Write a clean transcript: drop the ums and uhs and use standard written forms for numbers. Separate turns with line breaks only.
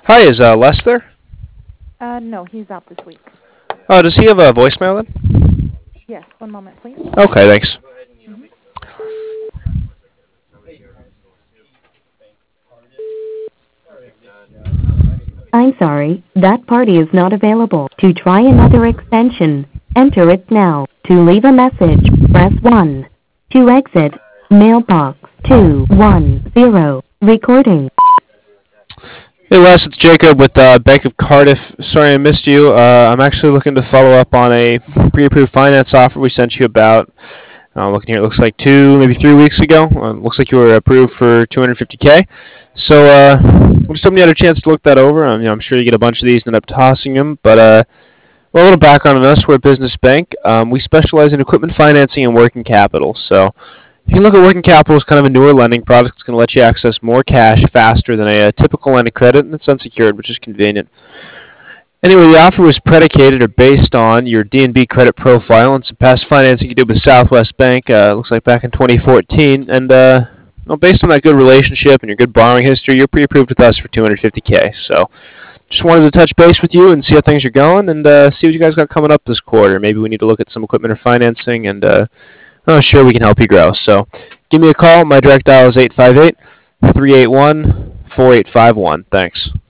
Hi, is Les there?
No, he's out this week.
Oh, does he have a voicemail then?
Yes, one moment, please.
Okay, thanks.
hmm
I'm sorry, that party is not available. To try another extension, enter it now. To leave a message, press 1. To exit, mailbox 210. Recording.
Hey Les, it's Jacob with Bank of Cardiff. Sorry I missed you. I'm actually looking to follow up on a pre-approved finance offer we sent you about. Looking here, it looks like 2, maybe 3 weeks ago. Looks like you were approved for 250K. So just hoping you had a chance to look that over. I'm sure you get a bunch of these and end up tossing them. But well, a little background on us: we're a business bank. We specialize in equipment financing and working capital. So you can look at working capital as kind of a newer lending product. It's going to let you access more cash faster than a typical line of credit, and it's unsecured, which is convenient. Anyway, the offer was predicated or based on your DNB credit profile and some past financing you did with Southwest Bank. Looks like back in 2014, and well, based on that good relationship and your good borrowing history, you're pre-approved with us for 250K. So, just wanted to touch base with you and see how things are going, and see what you guys got coming up this quarter. Maybe we need to look at some equipment or financing, and oh, sure, we can help you grow. So, give me a call. My direct dial is 858 381 4851. Thanks.